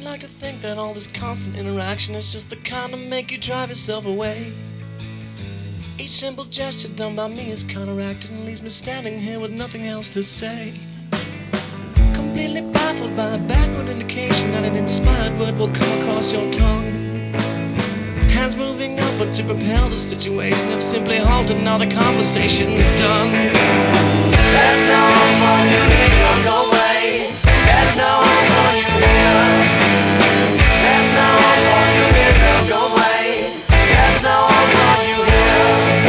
like to think that all this constant interaction is just the kind to make you drive yourself away. Each simple gesture done by me is counteracted and leaves me standing here with nothing else to say. Completely baffled by a backward indication that an inspired word will come across your tongue. Hands moving upward to propel the situation have simply halted, now the conversation's done. There's no hope for you here, go away. There's no hope for you here. There's no hope for you here, go away. There's no hope for you here.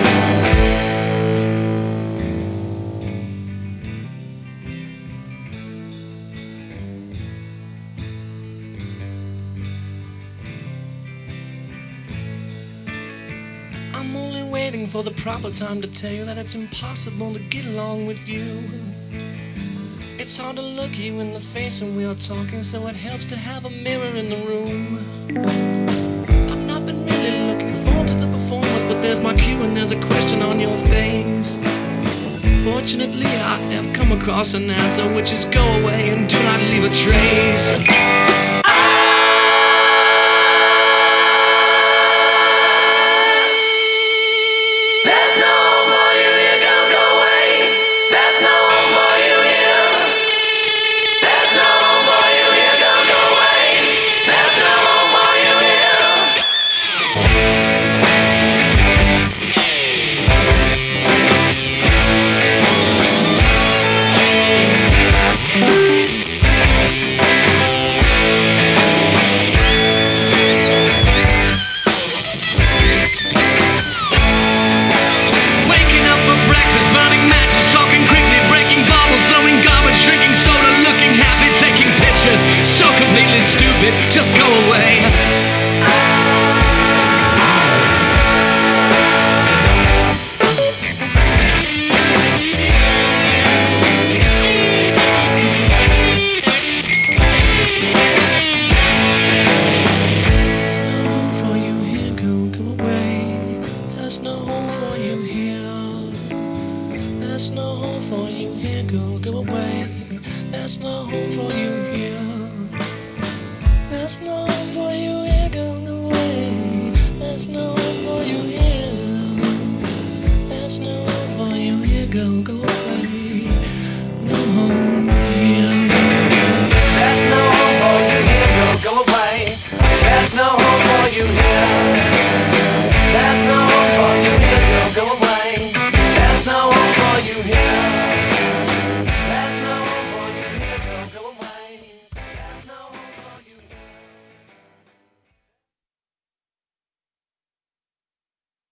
I'm only waiting for the proper time to tell you that it's impossible to get along with you. It's hard to look you in the face when we are talking, so it helps to have a mirror in the room. I've not been really looking forward to the performance, but there's my cue and there's a question on your face. Fortunately, I have come across an answer, which is go away and do not leave a trace. So completely stupid, just go away. There's no home for you here, there's no home for you here, go away. There's no home for you here. There's no